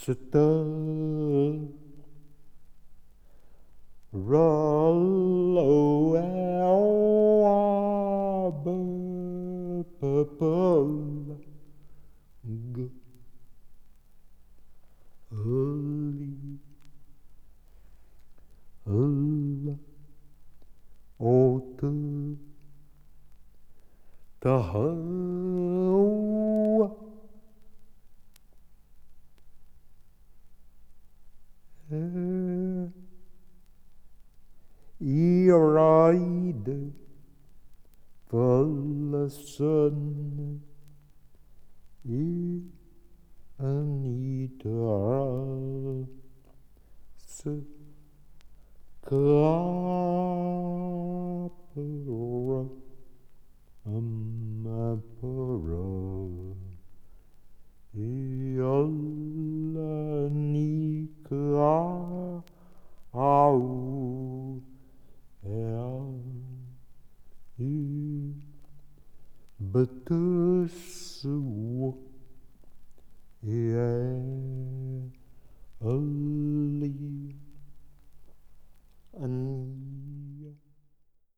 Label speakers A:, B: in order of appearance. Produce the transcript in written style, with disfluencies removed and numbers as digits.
A: Sister, roll purple, early, autumn, the whole I ride förlösen I anidras skrapera amapera I alla nikra au I betusuk